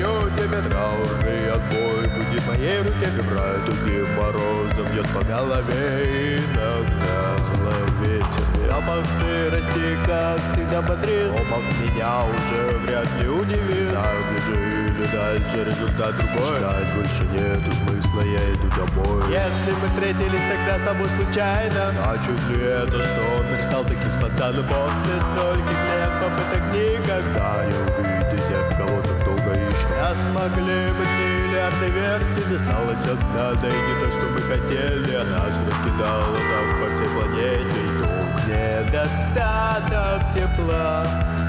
пою тебе траурный отбой. Будет в моей руке февраль, тугим морозом бьет по голове. Иногда злой ветер, запах сырости, как всегда бодрит. Омах меня уже вряд ли удивит. Знаю, ближе или дальше результат другой. Ждать больше нету смысла, я иду домой. Если мы встретились тогда с тобой случайно, значит ли это, что мир стал таким спонтанным? После стольких лет попыток никогда не увидеть тех, кого так долго ищем. А смогли быть миллиарды версий, досталась одна, да и не то, что мы хотели. А нас раскидало так по всей планете, и тут недостаток тепла.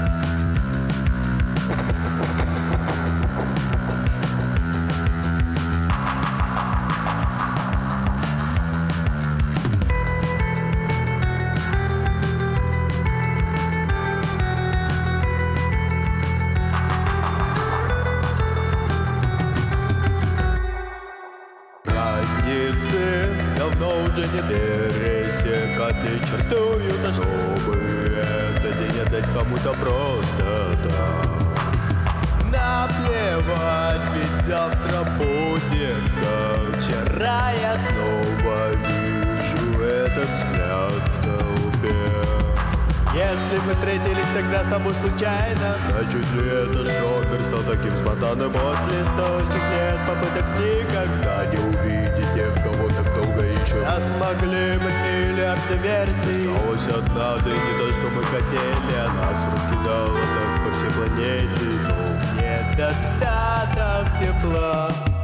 Давно уже не пересекали чертую, да чтобы этот день отдать кому-то просто так. Наплевать, ведь завтра будет как вчера. Я снова вижу этот взгляд в толпе. Если мы встретились тогда с тобой случайно, значит ли это, что мир стал таким спонтанным? После стольких лет попыток никогда не увидеть тех, кого так долго ищем. А смогли быть миллиарды версий, осталась одна, да и не то, что мы хотели. А нас раскидало так по всей планете, но недостаток тепла.